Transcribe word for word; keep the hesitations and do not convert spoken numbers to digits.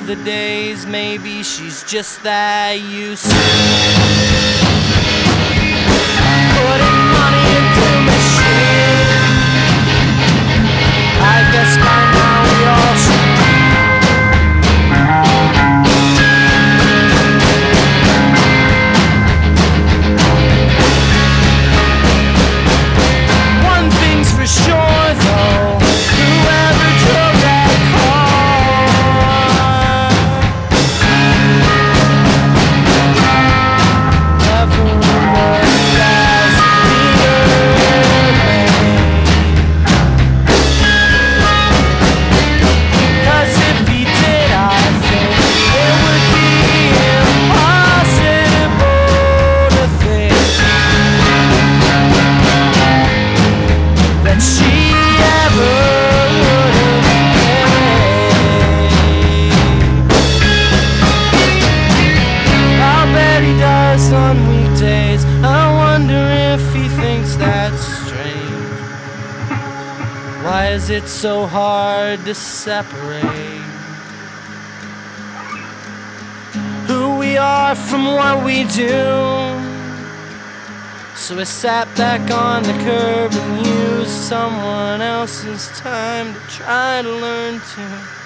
of the days, maybe she's just that used to putting money into machine. I guess by now we all should. One thing's for sure though, whoever drove that car never looked as cause if he did, I think it would be impossible to think that she ever would have paid. I'll bet he does on weekdays. I wonder if he thinks that's strange. Why is it so hard to separate who we are from what we do? So I sat back on the curb and used someone else's time to try to learn to